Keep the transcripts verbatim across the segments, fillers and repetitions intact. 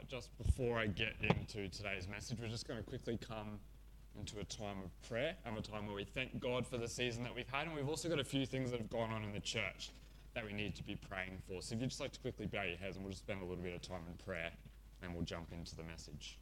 just before I get into today's message, we're just going to quickly come into a time of prayer and a time where we thank God for the season that we've had. And we've also got a few things that have gone on in the church that we need to be praying for. So if you'd just like to quickly bow your heads, and we'll just spend a little bit of time in prayer, and we'll jump into the message.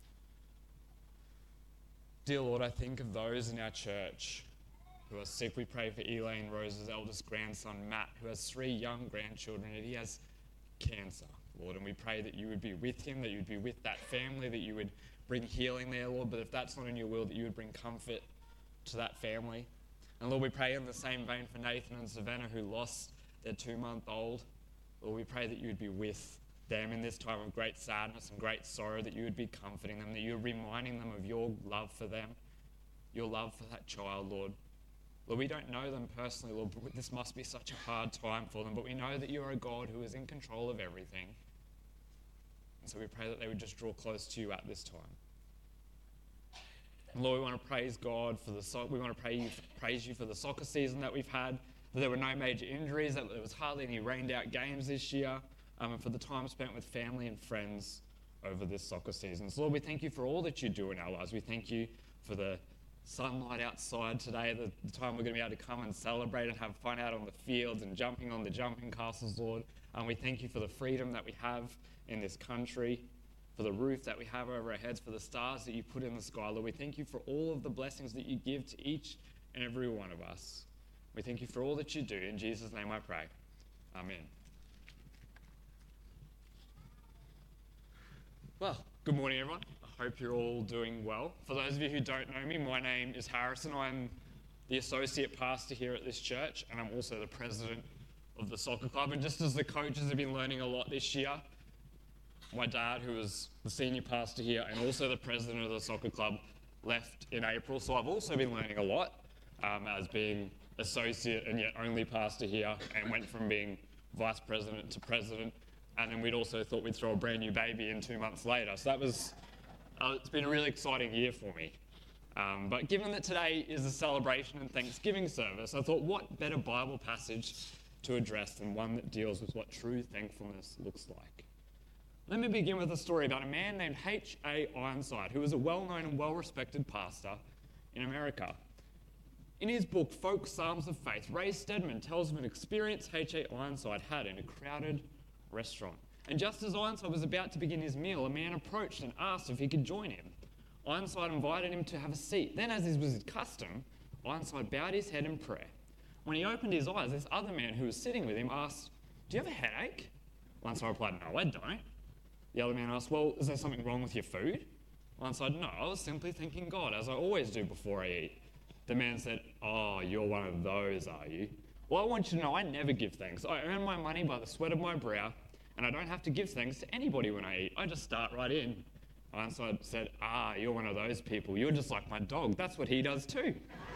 Dear Lord, I think of those in our church who are sick. We pray for Elaine Rose's eldest grandson, Matt, who has three young grandchildren, and he has cancer, Lord. And we pray that you would be with him, that you would be with that family, that you would bring healing there, Lord. But if that's not in your will, that you would bring comfort to that family. And Lord, we pray in the same vein for Nathan and Savannah, who lost their two-month-old. Lord, we pray that you would be with them in this time of great sadness and great sorrow, that you would be comforting them, that you would be reminding them of your love for them, your love for that child, Lord. Lord, we don't know them personally, Lord, but this must be such a hard time for them, but we know that you are a God who is in control of everything. And so we pray that they would just draw close to you at this time. And Lord, we want to praise God for the so- we want to pray you, praise you for the soccer season that we've had, that there were no major injuries, that there was hardly any rained-out games this year, um, and for the time spent with family and friends over this soccer season. So Lord, we thank you for all that you do in our lives. We thank you for the sunlight outside today, the, the time we're going to be able to come and celebrate and have fun out on the fields and jumping on the jumping castles, Lord. And we thank you for the freedom that we have in this country, for the roof that we have over our heads, for the stars that you put in the sky, Lord. We thank you for all of the blessings that you give to each and every one of us. We thank you for all that you do. In Jesus' name I pray. Amen. Well, good morning, everyone. I hope you're all doing well. For those of you who don't know me, my name is Harrison. I'm the associate pastor here at this church, and I'm also the president of the soccer club. And just as the coaches have been learning a lot this year, my dad, who was the senior pastor here and also the president of the soccer club, left in April. So I've also been learning a lot um, as being associate and yet only pastor here, and went from being vice president to president. And then we'd also thought we'd throw a brand new baby in two months later. So that was... Uh, it's been a really exciting year for me. Um, but given that today is a celebration and Thanksgiving service, I thought what better Bible passage to address than one that deals with what true thankfulness looks like. Let me begin with a story about a man named H A Ironside, who was a well-known and well-respected pastor in America. In his book, Folk Psalms of Faith, Ray Stedman tells of an experience H A Ironside had in a crowded restaurant. And just as Ironside was about to begin his meal, a man approached and asked if he could join him. Ironside invited him to have a seat. Then, as was his custom, Ironside bowed his head in prayer. When he opened his eyes, this other man who was sitting with him asked, "Do you have a headache?" Ironside replied, "No, I don't." The other man asked, "Well, is there something wrong with your food?" Ironside, "No, I was simply thanking God, as I always do before I eat." The man said, "Oh, you're one of those, are you? Well, I want you to know I never give thanks. I earn my money by the sweat of my brow, and I don't have to give thanks to anybody when I eat. I just start right in." Ironside said, "Ah, you're one of those people. You're just like my dog. That's what he does too."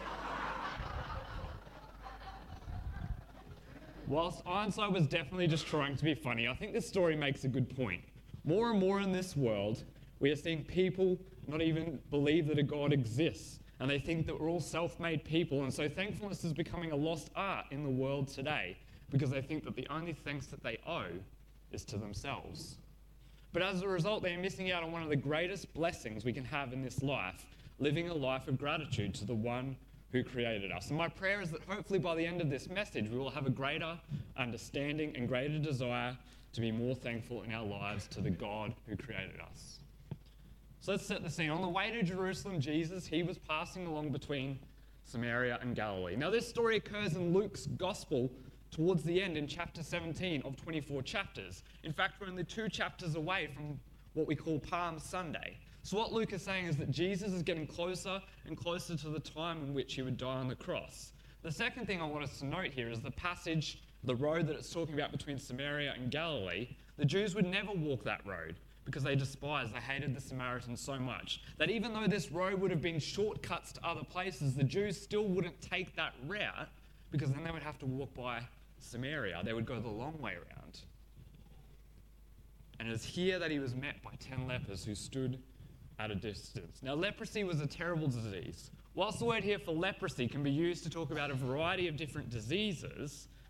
Whilst Ironside was definitely just trying to be funny, I think this story makes a good point. More and more in this world, we are seeing people not even believe that a God exists, and they think that we're all self-made people, and so thankfulness is becoming a lost art in the world today, because they think that the only thanks that they owe is to themselves. But as a result, they are missing out on one of the greatest blessings we can have in this life, living a life of gratitude to the one who created us. And my prayer is that hopefully by the end of this message, we will have a greater understanding and greater desire to be more thankful in our lives to the God who created us. So let's set the scene. On the way to Jerusalem, Jesus, he was passing along between Samaria and Galilee. Now this story occurs in Luke's Gospel towards the end in chapter seventeen of twenty-four chapters. In fact, we're only two chapters away from what we call Palm Sunday. So what Luke is saying is that Jesus is getting closer and closer to the time in which he would die on the cross. The second thing I want us to note here is the passage, the road that it's talking about between Samaria and Galilee. The Jews would never walk that road because they despised, they hated the Samaritans so much that even though this road would have been shortcuts to other places, the Jews still wouldn't take that route because then they would have to walk by Samaria. They would go the long way around. And it is here that he was met by ten lepers who stood at a distance. Now, leprosy was a terrible disease. Whilst the word here for leprosy can be used to talk about a variety of different diseases,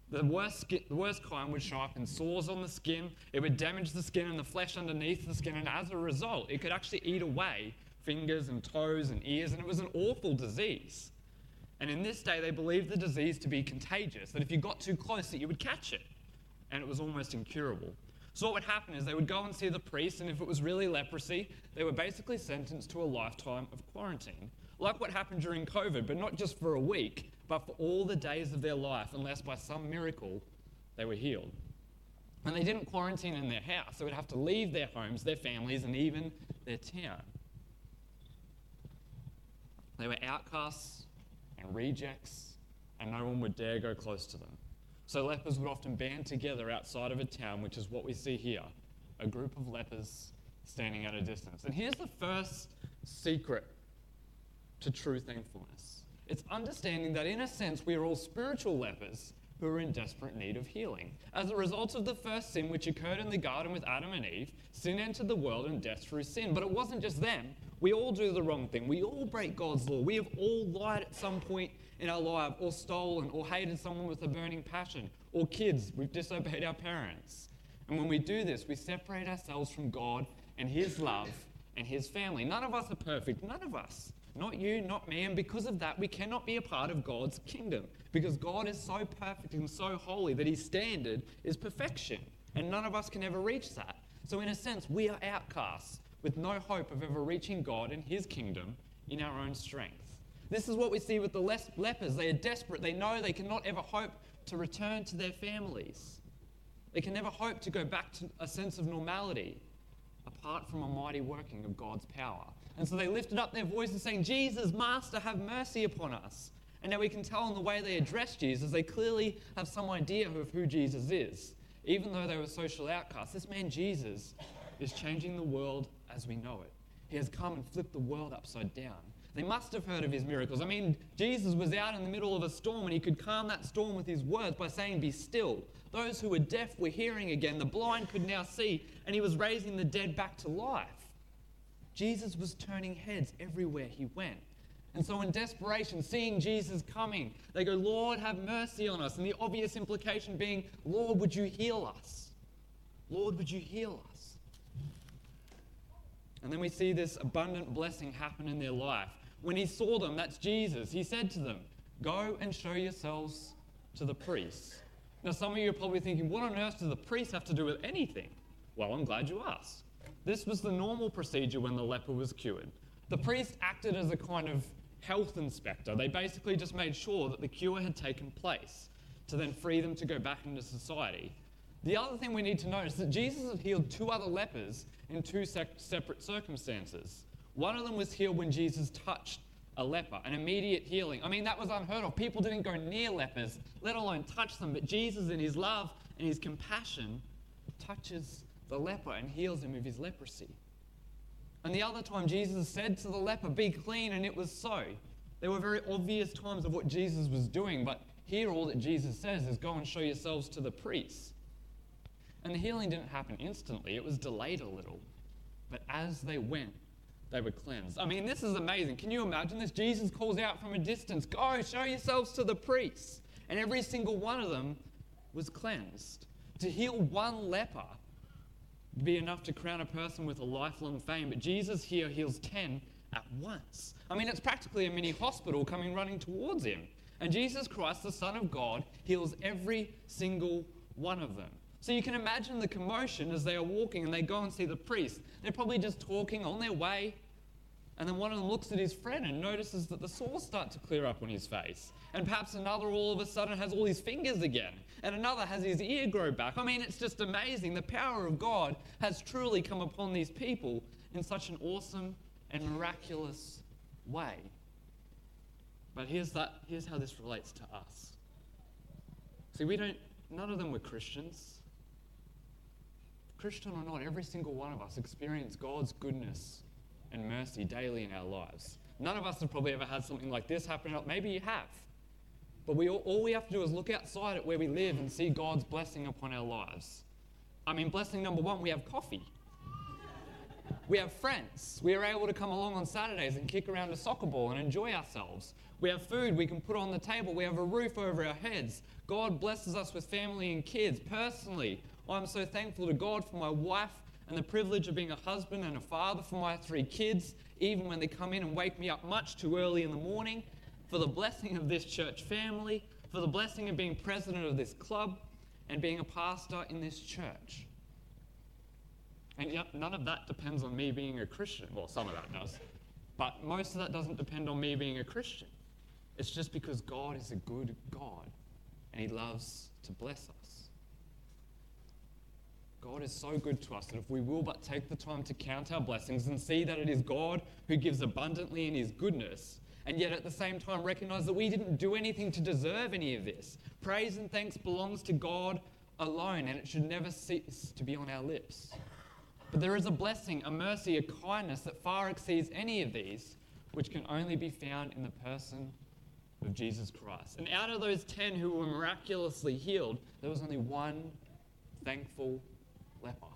The worst, skin, the worst kind would show up in sores on the skin. It would damage the skin and the flesh underneath the skin, and as a result, it could actually eat away fingers and toes and ears, and it was an awful disease. And in this day, they believed the disease to be contagious, that if you got too close, that you would catch it, and it was almost incurable. So what would happen is they would go and see the priest, and if it was really leprosy, they were basically sentenced to a lifetime of quarantine, like what happened during COVID, but not just for a week, but for all the days of their life, unless by some miracle they were healed. And they didn't quarantine in their house. They would have to leave their homes, their families, and even their town. They were outcasts and rejects, and no one would dare go close to them. So lepers would often band together outside of a town, which is what we see here, a group of lepers standing at a distance. And here's the first secret to true thankfulness. It's understanding that in a sense we are all spiritual lepers who are in desperate need of healing. As a result of the first sin which occurred in the garden with Adam and Eve, sin entered the world and death through sin. But it wasn't just them. We all do the wrong thing. We all break God's law. We have all lied at some point in our life, or stolen, or hated someone with a burning passion, or kids, we've disobeyed our parents. And when we do this, we separate ourselves from God and His love and His family. None of us are perfect, none of us. Not you, not me, and because of that, we cannot be a part of God's kingdom, because God is so perfect and so holy that His standard is perfection, and none of us can ever reach that. So in a sense, we are outcasts with no hope of ever reaching God and His kingdom in our own strength. This is what we see with the le- lepers. They are desperate. They know they cannot ever hope to return to their families. They can never hope to go back to a sense of normality apart from a mighty working of God's power. And so they lifted up their voices saying, "Jesus, Master, have mercy upon us." And now we can tell in the way they address Jesus, they clearly have some idea of who Jesus is. Even though they were social outcasts, this man Jesus is changing the world as we know it. He has come and flipped the world upside down. They must have heard of His miracles. I mean, Jesus was out in the middle of a storm and He could calm that storm with His words by saying, "Be still." Those who were deaf were hearing again. The blind could now see, and He was raising the dead back to life. Jesus was turning heads everywhere He went. And so in desperation, seeing Jesus coming, they go, "Lord, have mercy on us." And the obvious implication being, "Lord, would you heal us? Lord, would you heal us?" And then we see this abundant blessing happen in their life. When He saw them, that's Jesus, He said to them, "Go and show yourselves to the priests." Now some of you are probably thinking, what on earth does the priest have to do with anything? Well, I'm glad you asked. This was the normal procedure when the leper was cured. The priest acted as a kind of health inspector. They basically just made sure that the cure had taken place to then free them to go back into society. The other thing we need to notice is that Jesus had healed two other lepers in two sec- separate circumstances. One of them was healed when Jesus touched a leper, an immediate healing. I mean, that was unheard of. People didn't go near lepers, let alone touch them. But Jesus, in His love and His compassion, touches the leper and heals him of his leprosy. And the other time, Jesus said to the leper, "Be clean," and it was so. There were very obvious times of what Jesus was doing, but here all that Jesus says is, "Go and show yourselves to the priests." And the healing didn't happen instantly. It was delayed a little. But as they went, they were cleansed. I mean, this is amazing. Can you imagine this? Jesus calls out from a distance, "Go, show yourselves to the priests." And every single one of them was cleansed. To heal one leper would be enough to crown a person with a lifelong fame. But Jesus here heals ten at once. I mean, it's practically a mini hospital coming running towards Him. And Jesus Christ, the Son of God, heals every single one of them. So you can imagine the commotion as they are walking and they go and see the priest. They're probably just talking on their way. And then one of them looks at his friend and notices that the sores start to clear up on his face. And perhaps another all of a sudden has all his fingers again. And another has his ear grow back. I mean, it's just amazing. The power of God has truly come upon these people in such an awesome and miraculous way. But here's that, here's how this relates to us. See, we don't, none of them were Christians. Christian or not, every single one of us experience God's goodness and mercy daily in our lives. None of us have probably ever had something like this happen. Maybe you have. But we all, all we have to do is look outside at where we live and see God's blessing upon our lives. I mean, blessing number one, we have coffee. We have friends. We are able to come along on Saturdays and kick around a soccer ball and enjoy ourselves. We have food we can put on the table. We have a roof over our heads. God blesses us with family and kids. Personally, I'm so thankful to God for my wife and the privilege of being a husband and a father for my three kids, even when they come in and wake me up much too early in the morning, for the blessing of this church family, for the blessing of being president of this club and being a pastor in this church. And yet none of that depends on me being a Christian. Well, some of that does. But most of that doesn't depend on me being a Christian. It's just because God is a good God and he loves to bless us. God is so good to us that if we will but take the time to count our blessings and see that it is God who gives abundantly in his goodness, and yet at the same time recognize that we didn't do anything to deserve any of this. Praise and thanks belongs to God alone, and it should never cease to be on our lips. But there is a blessing, a mercy, a kindness that far exceeds any of these, which can only be found in the person of Jesus Christ. And out of those ten who were miraculously healed, there was only one thankful leper.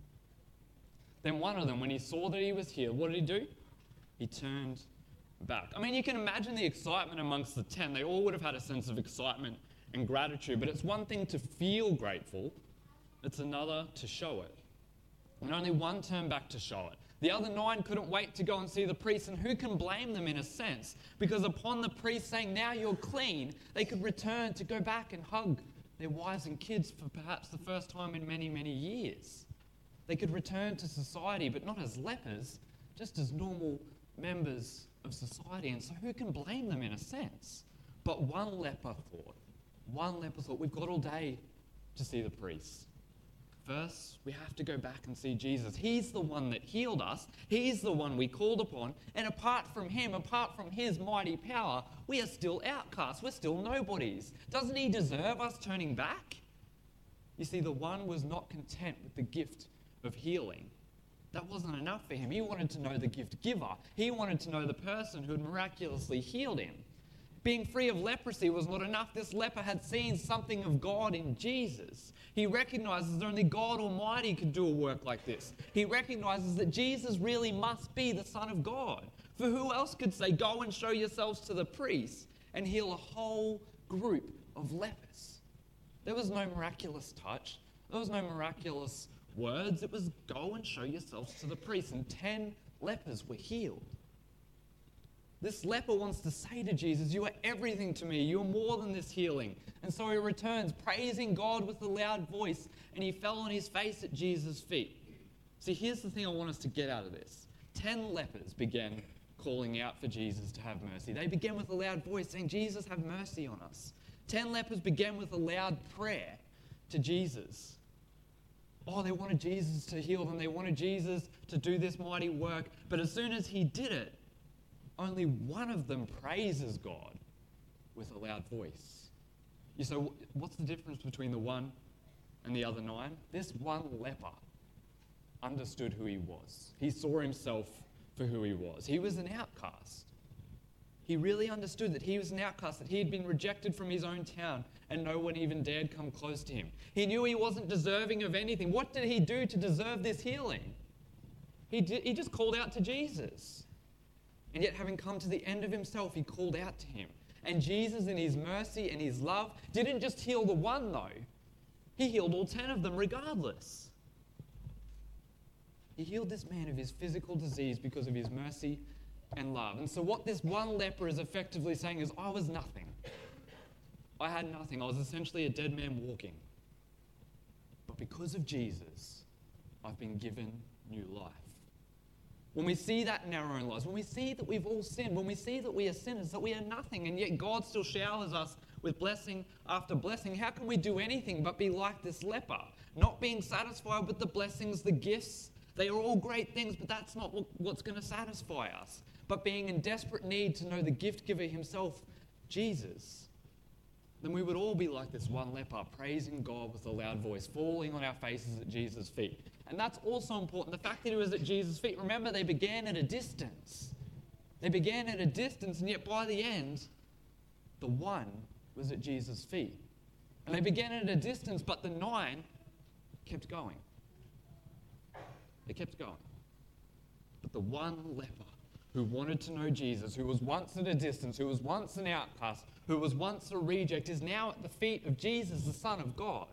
Then one of them, when he saw that he was healed, what did he do? He turned back. I mean, you can imagine the excitement amongst the ten. They all would have had a sense of excitement and gratitude, but it's one thing to feel grateful, it's another to show it. And only one turned back to show it. The other nine couldn't wait to go and see the priest, and who can blame them in a sense? Because upon the priest saying, now you're clean, they could return to go back and hug their wives and kids for perhaps the first time in many, many years. They could return to society, but not as lepers, just as normal members of society. And so who can blame them in a sense? But one leper thought, one leper thought, we've got all day to see the priest. First, we have to go back and see Jesus. He's the one that healed us. He's the one we called upon. And apart from him, apart from his mighty power, we are still outcasts. We're still nobodies. Doesn't he deserve us turning back? You see, the one was not content with the gift of healing. That wasn't enough for him. He wanted to know the gift giver. He wanted to know the person who had miraculously healed him. Being free of leprosy was not enough. This leper had seen something of God in Jesus. He recognizes that only God Almighty could do a work like this. He recognizes that Jesus really must be the Son of God. For who else could say, go and show yourselves to the priest and heal a whole group of lepers? There was no miraculous touch. There was no miraculous words. It was go and show yourselves to the priest. And ten lepers were healed. This leper wants to say to Jesus, you are everything to me. You're more than this healing. And so he returns, praising God with a loud voice, and he fell on his face at Jesus' feet. See, here's the thing I want us to get out of this. Ten lepers began calling out for Jesus to have mercy. They began with a loud voice saying, Jesus, have mercy on us. Ten lepers began with a loud prayer to Jesus. Oh, they wanted Jesus to heal them. They wanted Jesus to do this mighty work. But as soon as he did it, only one of them praises God with a loud voice. You say, what's the difference between the one and the other nine? This one leper understood who he was. He saw himself for who he was. He was an outcast. He really understood that he was an outcast, that he had been rejected from his own town and no one even dared come close to him. He knew he wasn't deserving of anything. What did he do to deserve this healing? He, did, he just called out to Jesus. And yet, having come to the end of himself, he called out to him. And Jesus, in his mercy and his love, didn't just heal the one, though. He healed all ten of them regardless. He healed this man of his physical disease because of his mercy and love. And so what this one leper is effectively saying is, I was nothing. I had nothing. I was essentially a dead man walking. But because of Jesus, I've been given new life. When we see that in our own lives, when we see that we've all sinned, when we see that we are sinners, that we are nothing, and yet God still showers us with blessing after blessing, how can we do anything but be like this leper? Not being satisfied with the blessings, the gifts, they are all great things, but that's not what, what's going to satisfy us. But being in desperate need to know the gift giver himself, Jesus, then we would all be like this one leper, praising God with a loud voice, falling on our faces at Jesus' feet. And that's also important. The fact that he was at Jesus' feet, remember, they began at a distance. They began at a distance, and yet by the end, the one was at Jesus' feet. And they began at a distance, but the nine kept going. They kept going. But the one leper who wanted to know Jesus, who was once at a distance, who was once an outcast, who was once a reject, is now at the feet of Jesus, the Son of God.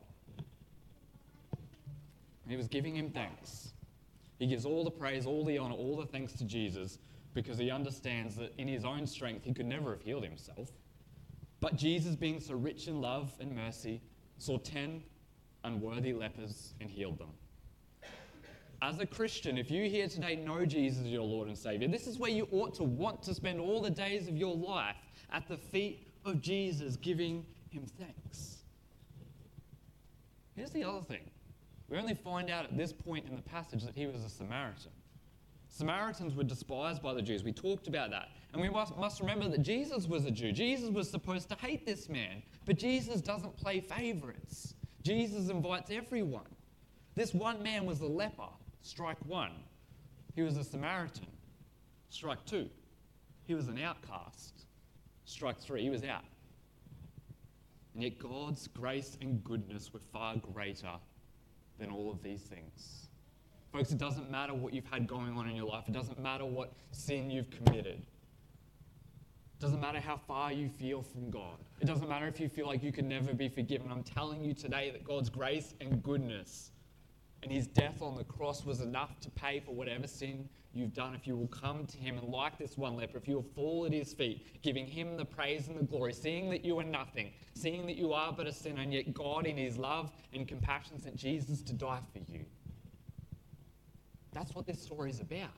And he was giving him thanks. He gives all the praise, all the honor, all the thanks to Jesus because he understands that in his own strength he could never have healed himself. But Jesus, being so rich in love and mercy, saw ten unworthy lepers and healed them. As a Christian, if you here today know Jesus as your Lord and Savior, this is where you ought to want to spend all the days of your life, at the feet of Jesus, giving him thanks. Here's the other thing. We only find out at this point in the passage that he was a Samaritan. Samaritans were despised by the Jews. We talked about that. And we must, must remember that Jesus was a Jew. Jesus was supposed to hate this man. But Jesus doesn't play favorites. Jesus invites everyone. This one man was a leper. Strike one. He was a Samaritan. Strike two. He was an outcast. Strike three. He was out. And yet God's grace and goodness were far greater than all of these things. Folks, it doesn't matter what you've had going on in your life. It doesn't matter what sin you've committed. It doesn't matter how far you feel from God. It doesn't matter if you feel like you can never be forgiven. I'm telling you today that God's grace and goodness and his death on the cross was enough to pay for whatever sin you've done. If you will come to him and, like this one leper, if you will fall at his feet, giving him the praise and the glory, seeing that you are nothing, seeing that you are but a sinner, and yet God in his love and compassion sent Jesus to die for you. That's what this story is about.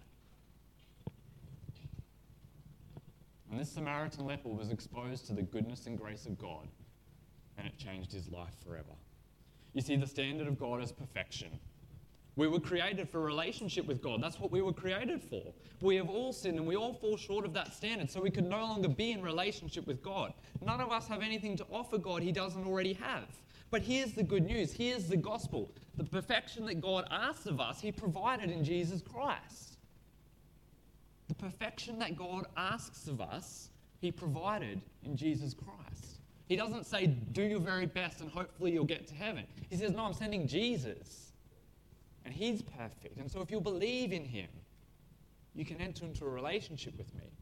And this Samaritan leper was exposed to the goodness and grace of God, and it changed his life forever. You see, the standard of God is perfection. We were created for a relationship with God. That's what we were created for. We have all sinned and we all fall short of that standard, so we could no longer be in relationship with God. None of us have anything to offer God he doesn't already have. But here's the good news. Here's the gospel. The perfection that God asks of us, he provided in Jesus Christ. The perfection that God asks of us, he provided in Jesus Christ. He doesn't say, do your very best and hopefully you'll get to heaven. He says, no, I'm sending Jesus. And he's perfect. And so if you'll believe in him, you can enter into a relationship with me.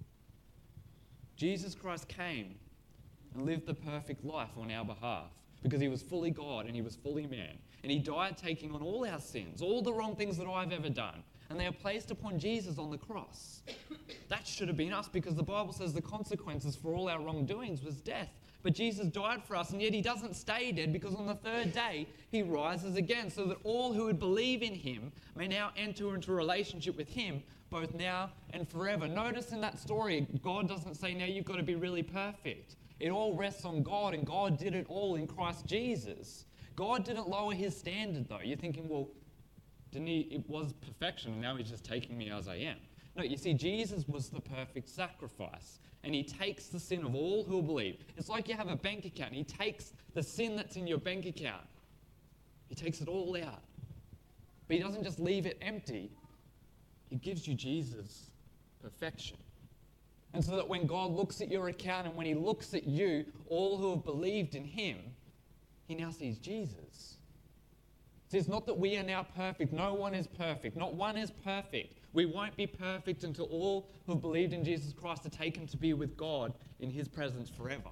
Jesus Christ came and lived the perfect life on our behalf because he was fully God and he was fully man. And he died taking on all our sins, all the wrong things that I've ever done. And they are placed upon Jesus on the cross. That should have been us because the Bible says the consequences for all our wrongdoings was death. But Jesus died for us, and yet he doesn't stay dead because on the third day he rises again so that all who would believe in him may now enter into a relationship with him both now and forever. Notice in that story, God doesn't say now you've got to be really perfect. It all rests on God, and God did it all in Christ Jesus. God didn't lower his standard though. You're thinking, well, didn't he? It was perfection, and now he's just taking me as I am. No, you see, Jesus was the perfect sacrifice. And he takes the sin of all who will believe. It's like you have a bank account. He takes the sin that's in your bank account. He takes it all out. But he doesn't just leave it empty. He gives you Jesus' perfection. And so that when God looks at your account and when he looks at you, all who have believed in him, he now sees Jesus. See, it's not that we are now perfect. No one is perfect. Not one is perfect. We won't be perfect until all who have believed in Jesus Christ are taken to be with God in his presence forever.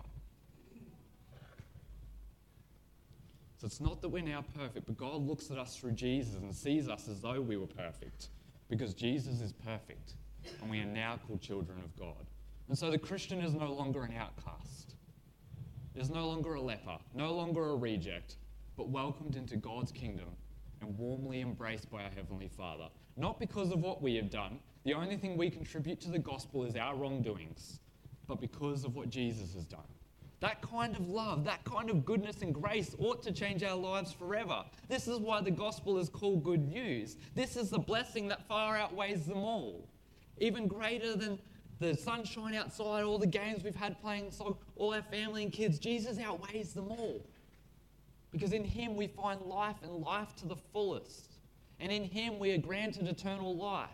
So it's not that we're now perfect, but God looks at us through Jesus and sees us as though we were perfect because Jesus is perfect and we are now called children of God. And so the Christian is no longer an outcast. Is no longer a leper, no longer a reject, but welcomed into God's kingdom and warmly embraced by our Heavenly Father. Not because of what we have done. The only thing we contribute to the gospel is our wrongdoings, but because of what Jesus has done. That kind of love, that kind of goodness and grace ought to change our lives forever. This is why the gospel is called good news. This is the blessing that far outweighs them all. Even greater than the sunshine outside, all the games we've had playing, all our family and kids. Jesus outweighs them all. Because in him we find life and life to the fullest. And in him we are granted eternal life.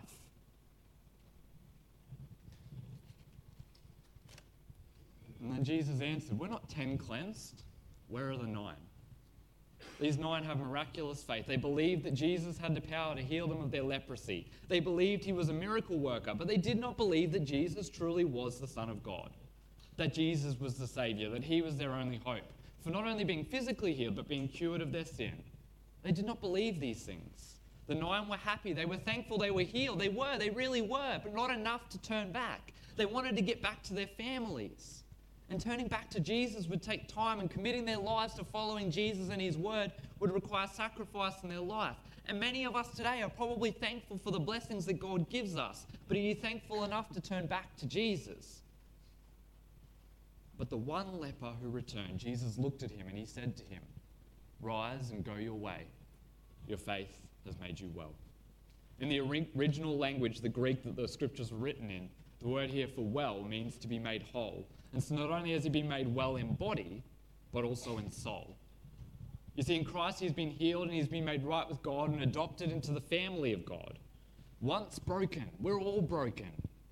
And then Jesus answered, we're not ten cleansed. Where are the nine? These nine have miraculous faith. They believed that Jesus had the power to heal them of their leprosy. They believed he was a miracle worker, but they did not believe that Jesus truly was the Son of God, that Jesus was the Saviour, that he was their only hope for not only being physically healed, but being cured of their sin. They did not believe these things. The nine were happy. They were thankful they were healed. They were. They really were, but not enough to turn back. They wanted to get back to their families. And turning back to Jesus would take time, and committing their lives to following Jesus and his word would require sacrifice in their life. And many of us today are probably thankful for the blessings that God gives us, but are you thankful enough to turn back to Jesus? But the one leper who returned, Jesus looked at him and he said to him, "Rise and go your way. Your faith has made you well." In the original language, the Greek that the scriptures were written in, the word here for well means to be made whole. And so not only has he been made well in body, but also in soul. You see, in Christ he's been healed and he's been made right with God and adopted into the family of God. Once broken, we're all broken.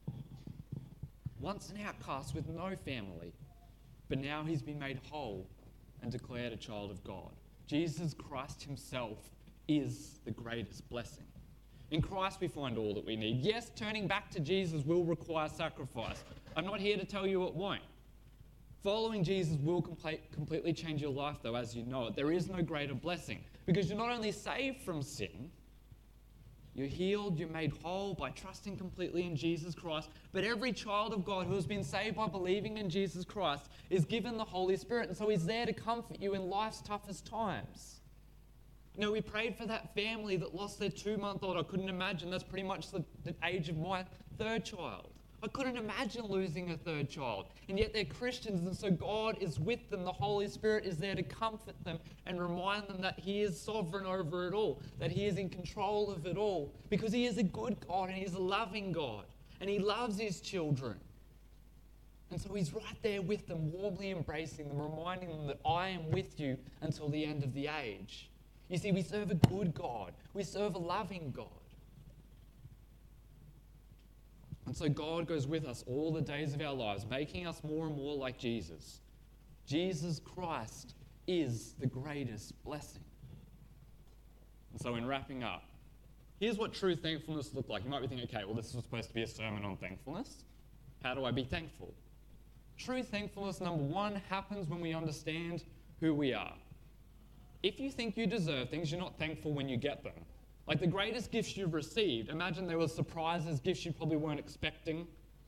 Once an outcast with no family, but now he's been made whole and declared a child of God. Jesus Christ himself is the greatest blessing. In Christ we find all that we need. Yes, turning back to Jesus will require sacrifice. I'm not here to tell you it won't. Following Jesus will complete, completely change your life, though, as you know it. There is no greater blessing, because you're not only saved from sin, you're healed, you're made whole by trusting completely in Jesus Christ, but every child of God who has been saved by believing in Jesus Christ is given the Holy Spirit, and so he's there to comfort you in life's toughest times. You know, we prayed for that family that lost their two-month-old. I couldn't imagine. That's pretty much the, the age of my third child. I couldn't imagine losing a third child. And yet they're Christians, and so God is with them. The Holy Spirit is there to comfort them and remind them that he is sovereign over it all, that he is in control of it all, because he is a good God and he is a loving God, and he loves his children. And so he's right there with them, warmly embracing them, reminding them that I am with you until the end of the age. You see, we serve a good God. We serve a loving God. And so God goes with us all the days of our lives, making us more and more like Jesus. Jesus Christ is the greatest blessing. And so in wrapping up, here's what true thankfulness looks like. You might be thinking, okay, well, this was supposed to be a sermon on thankfulness. How do I be thankful? True thankfulness, number one, happens when we understand who we are. If you think you deserve things, you're not thankful when you get them. Like the greatest gifts you've received, imagine there were surprises, gifts you probably weren't expecting.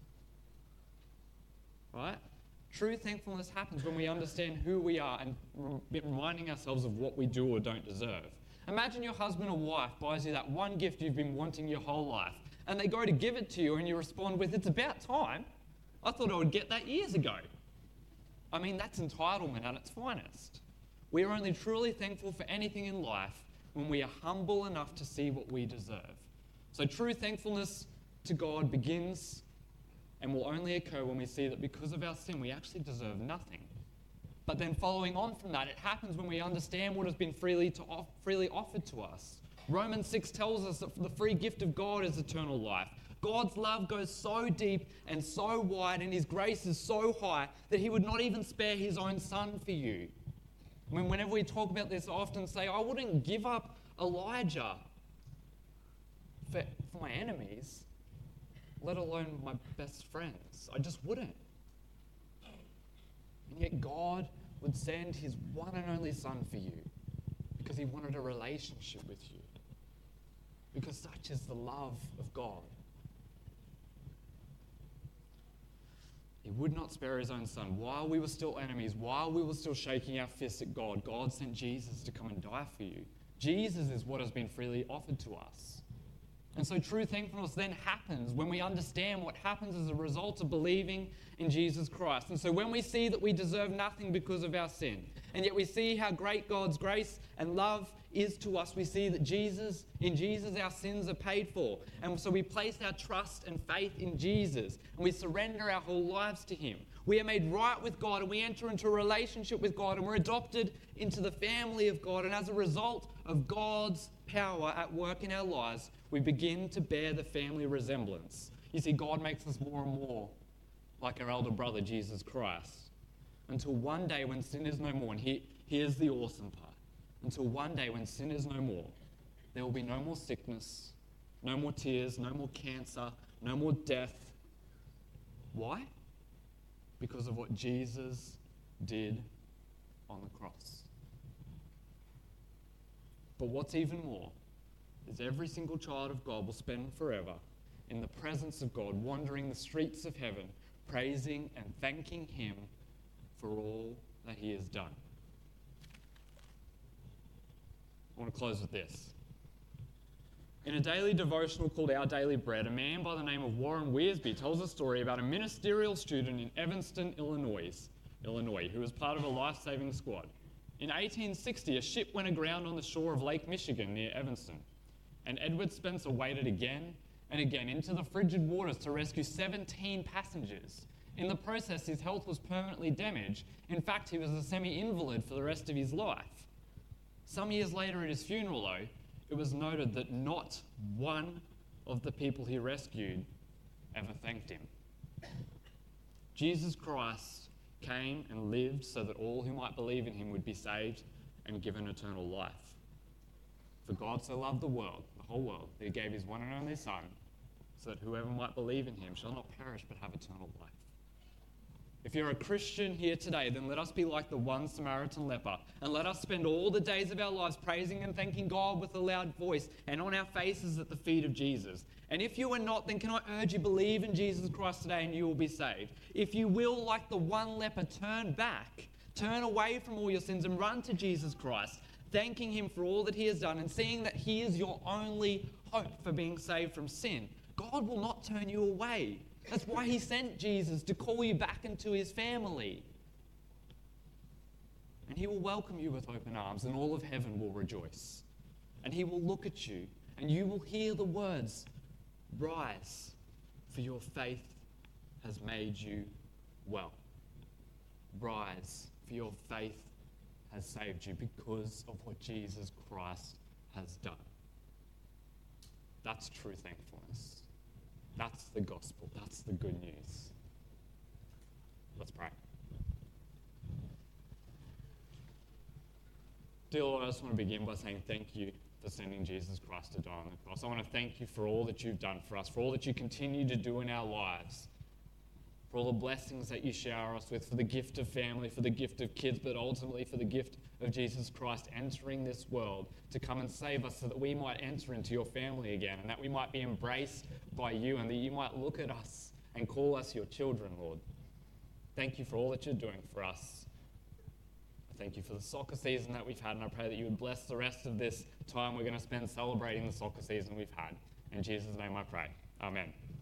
Right? True thankfulness happens when we understand who we are and reminding ourselves of what we do or don't deserve. Imagine your husband or wife buys you that one gift you've been wanting your whole life, and they go to give it to you and you respond with, "It's about time. I thought I would get that years ago." I mean, that's entitlement at its finest. We are only truly thankful for anything in life when we are humble enough to see what we deserve. So true thankfulness to God begins and will only occur when we see that because of our sin, we actually deserve nothing. But then following on from that, it happens when we understand what has been freely, to off, freely offered to us. Romans six tells us that the free gift of God is eternal life. God's love goes so deep and so wide, and his grace is so high that he would not even spare his own son for you. I mean, whenever we talk about this, I often say, I wouldn't give up Elijah for, for my enemies, let alone my best friends. I just wouldn't. And yet God would send his one and only son for you because he wanted a relationship with you. Because such is the love of God. He would not spare his own son. While we were still enemies, while we were still shaking our fists at God, God sent Jesus to come and die for you. Jesus is what has been freely offered to us. And so true thankfulness then happens when we understand what happens as a result of believing in Jesus Christ. And so when we see that we deserve nothing because of our sin, and yet we see how great God's grace and love is to us, we see that Jesus, in Jesus, our sins are paid for. And so we place our trust and faith in Jesus, and we surrender our whole lives to him. We are made right with God, and we enter into a relationship with God, and we're adopted into the family of God. And as a result of God's power at work in our lives, we begin to bear the family resemblance. You see, God makes us more and more like our elder brother, Jesus Christ, until one day when sin is no more. And he, here's the awesome part. until one day when sin is no more, there will be no more sickness, no more tears, no more cancer, no more death. Why? Because of what Jesus did on the cross. But what's even more is every single child of God will spend forever in the presence of God, wandering the streets of heaven, praising and thanking Him for all that He has done. I want to close with this. In a daily devotional called Our Daily Bread, a man by the name of Warren Wiersbe tells a story about a ministerial student in Evanston, Illinois, Illinois, who was part of a life-saving squad. In eighteen sixty, a ship went aground on the shore of Lake Michigan near Evanston, and Edward Spencer waded again and again into the frigid waters to rescue seventeen passengers. In the process, his health was permanently damaged. In fact, he was a semi-invalid for the rest of his life. Some years later at his funeral, though, it was noted that not one of the people he rescued ever thanked him. Jesus Christ came and lived so that all who might believe in him would be saved and given eternal life. For God so loved the world, the whole world, that he gave his one and only Son, so that whoever might believe in him shall not perish but have eternal life. If you're a Christian here today, then let us be like the one Samaritan leper, and let us spend all the days of our lives praising and thanking God with a loud voice and on our faces at the feet of Jesus. And if you are not, then can I urge you, believe in Jesus Christ today and you will be saved. If you will, like the one leper, turn back, turn away from all your sins and run to Jesus Christ, thanking him for all that he has done and seeing that he is your only hope for being saved from sin, God will not turn you away. That's why he sent Jesus, to call you back into his family. And he will welcome you with open arms, and all of heaven will rejoice. And he will look at you, and you will hear the words, "Rise, for your faith has made you well." Rise, for your faith has saved you because of what Jesus Christ has done. That's true thankfulness. That's the gospel. That's the good news. Let's pray. Dear Lord, I just want to begin by saying thank you for sending Jesus Christ to die on the cross. I want to thank you for all that you've done for us, for all that you continue to do in our lives, for all the blessings that you shower us with, for the gift of family, for the gift of kids, but ultimately for the gift of Jesus Christ entering this world to come and save us so that we might enter into your family again and that we might be embraced by you and that you might look at us and call us your children, Lord. Thank you for all that you're doing for us. I thank you for the soccer season that we've had, and I pray that you would bless the rest of this time we're going to spend celebrating the soccer season we've had. In Jesus' name I pray. Amen.